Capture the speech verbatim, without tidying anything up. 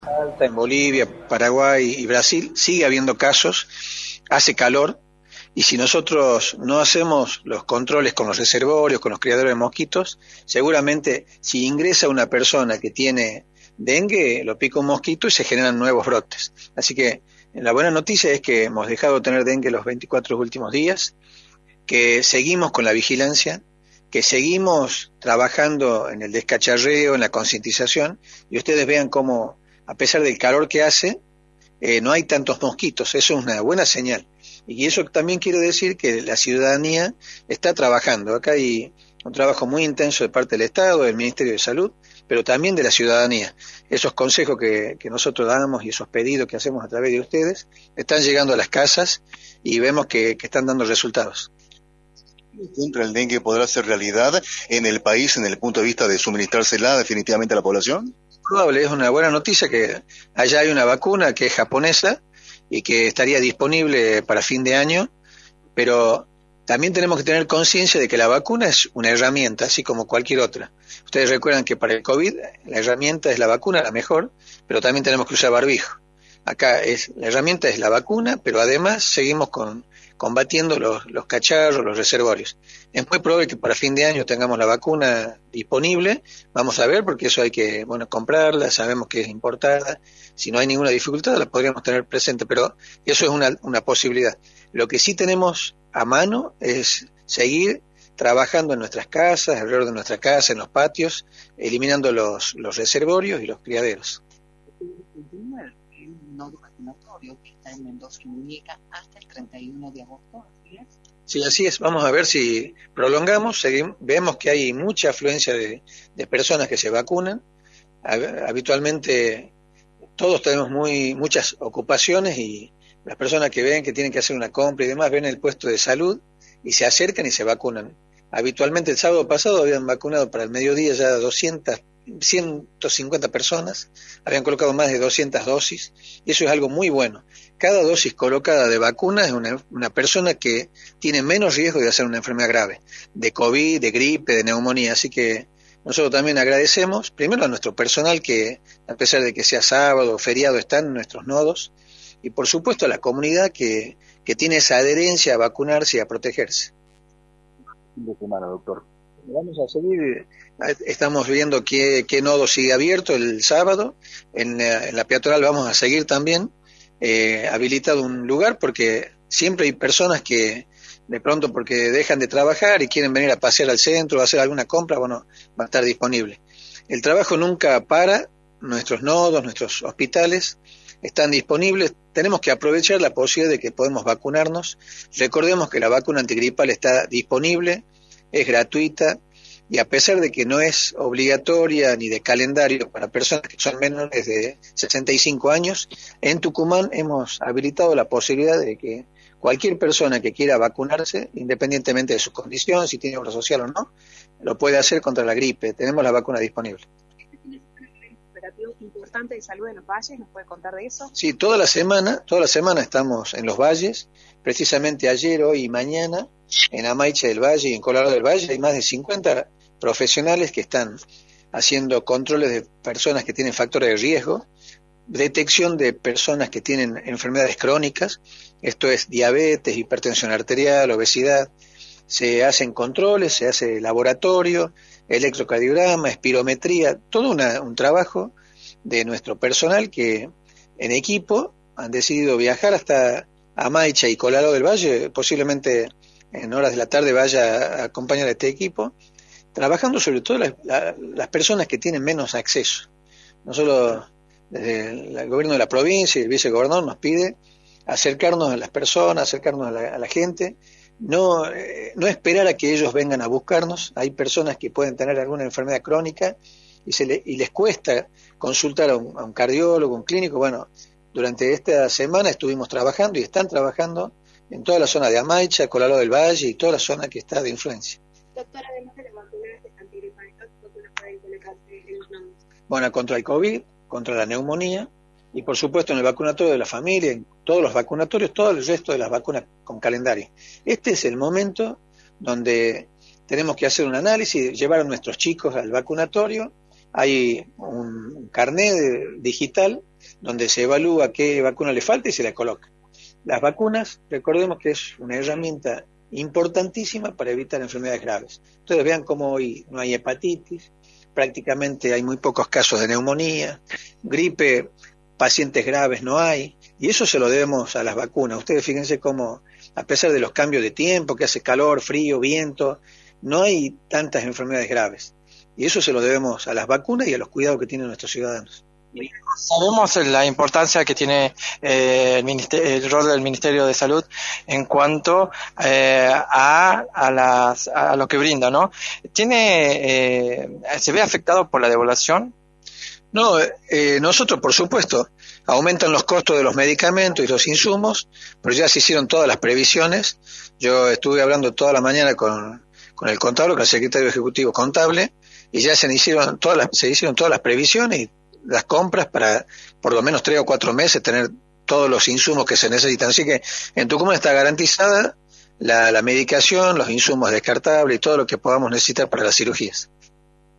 Salta, en Bolivia, Paraguay y Brasil, sigue habiendo casos, hace calor, y si nosotros no hacemos los controles con los reservorios, con los criaderos de mosquitos, seguramente si ingresa una persona que tiene dengue, lo pica un mosquito y se generan nuevos brotes. Así que la buena noticia es que hemos dejado de tener dengue los veinticuatro últimos días, que seguimos con la vigilancia, que seguimos trabajando en el descacharreo, en la concientización, y ustedes vean cómo, a pesar del calor que hace, eh, no hay tantos mosquitos. Eso es una buena señal. Y eso también quiere decir que la ciudadanía está trabajando. Acá hay un trabajo muy intenso de parte del Estado, del Ministerio de Salud, pero también de la ciudadanía. Esos consejos que, que nosotros damos y esos pedidos que hacemos a través de ustedes están llegando a las casas y vemos que, que están dando resultados. ¿Contra el dengue podrá ser realidad en el país en el punto de vista de suministrársela definitivamente a la población? Probable, es una buena noticia que allá hay una vacuna que es japonesa y que estaría disponible para fin de año, pero también tenemos que tener conciencia de que la vacuna es una herramienta, así como cualquier otra. Ustedes recuerdan que para el COVID la herramienta es la vacuna, la mejor, pero también tenemos que usar barbijo. Acá es la herramienta es la vacuna, pero además seguimos con combatiendo los, los cacharros, los reservorios. Es muy probable que para fin de año tengamos la vacuna disponible, vamos a ver, porque eso hay que, bueno, comprarla, sabemos que es importada, si no hay ninguna dificultad la podríamos tener presente, pero eso es una, una posibilidad. Lo que sí tenemos a mano es seguir trabajando en nuestras casas, alrededor de nuestra casa, en los patios, eliminando los, los reservorios y los criaderos. Nodo vacunatorio que está en Mendoza y Muñeca hasta el treinta y uno de agosto, ¿así es? Sí, así es. Vamos a ver si prolongamos. Seguimos, vemos que hay mucha afluencia de, de personas que se vacunan. Habitualmente todos tenemos muy muchas ocupaciones y las personas que ven que tienen que hacer una compra y demás ven el puesto de salud y se acercan y se vacunan. Habitualmente el sábado pasado habían vacunado para el mediodía ya doscientas, ciento cincuenta personas, habían colocado más de doscientas dosis, y eso es algo muy bueno. Cada dosis colocada de vacuna es una, una persona que tiene menos riesgo de hacer una enfermedad grave, de COVID, de gripe, de neumonía, así que nosotros también agradecemos, primero a nuestro personal que, a pesar de que sea sábado o feriado, están en nuestros nodos, y por supuesto a la comunidad que, que tiene esa adherencia a vacunarse y a protegerse. De semana, doctor. Vamos a seguir, estamos viendo qué, qué nodo sigue abierto el sábado, en la, en la peatonal vamos a seguir también, eh, habilitado un lugar porque siempre hay personas que de pronto porque dejan de trabajar y quieren venir a pasear al centro o hacer alguna compra, bueno, va a estar disponible. El trabajo nunca para, nuestros nodos, nuestros hospitales están disponibles, tenemos que aprovechar la posibilidad de que podemos vacunarnos, recordemos que la vacuna antigripal está disponible, es gratuita y a pesar de que no es obligatoria ni de calendario para personas que son menores de sesenta y cinco años, en Tucumán hemos habilitado la posibilidad de que cualquier persona que quiera vacunarse, independientemente de su condición, si tiene obra social o no, lo puede hacer contra la gripe. Tenemos la vacuna disponible. Operativo importante de salud en los valles, ¿nos puede contar de eso? Sí, toda la semana, toda la semana estamos en los valles, precisamente ayer, hoy y mañana, en Amaiche del Valle y en Colorado del Valle hay más de cincuenta profesionales que están haciendo controles de personas que tienen factores de riesgo, detección de personas que tienen enfermedades crónicas, esto es diabetes, hipertensión arterial, obesidad, se hacen controles, se hace laboratorio, electrocardiograma, espirometría, todo una, un trabajo de nuestro personal que en equipo han decidido viajar hasta Amaiche y Colorado del Valle, posiblemente en horas de la tarde vaya a acompañar a este equipo, trabajando sobre todo las, la, las personas que tienen menos acceso. No solo desde el gobierno de la provincia y el vicegobernador nos pide acercarnos a las personas, acercarnos a la, a la gente, no, eh, no esperar a que ellos vengan a buscarnos. Hay personas que pueden tener alguna enfermedad crónica y, se le, y les cuesta consultar a un, a un cardiólogo, un clínico. Bueno, durante esta semana estuvimos trabajando y están trabajando en toda la zona de Amaicha, Colorado del Valle y toda la zona que está de influencia. Doctora, además de las vacunas antigripales, ¿qué vacunas pueden colocarse en los nodos? Bueno, contra el COVID, contra la neumonía y por supuesto en el vacunatorio de la familia, en todos los vacunatorios, todo el resto de las vacunas con calendario. Este es el momento donde tenemos que hacer un análisis, llevar a nuestros chicos al vacunatorio, hay un carnet digital donde se evalúa qué vacuna le falta y se la coloca. Las vacunas, recordemos que es una herramienta importantísima para evitar enfermedades graves. Ustedes vean cómo hoy no hay hepatitis, prácticamente hay muy pocos casos de neumonía, gripe, pacientes graves no hay, y eso se lo debemos a las vacunas. Ustedes fíjense cómo, a pesar de los cambios de tiempo, que hace calor, frío, viento, no hay tantas enfermedades graves. Y eso se lo debemos a las vacunas y a los cuidados que tienen nuestros ciudadanos. Sabemos la importancia que tiene eh, el, ministerio, el rol del Ministerio de Salud en cuanto eh, a, a, las, a lo que brinda, ¿no? ¿Tiene, eh, ¿Se ve afectado por la devaluación? No, eh, nosotros por supuesto, aumentan los costos de los medicamentos y los insumos, pero ya se hicieron todas las previsiones. Yo estuve hablando toda la mañana con, con el contable, con el secretario ejecutivo contable, y ya se hicieron todas las, se hicieron todas las previsiones y las compras para por lo menos tres o cuatro meses tener todos los insumos que se necesitan. Así que en Tucumán está garantizada la, la medicación, los insumos descartables y todo lo que podamos necesitar para las cirugías.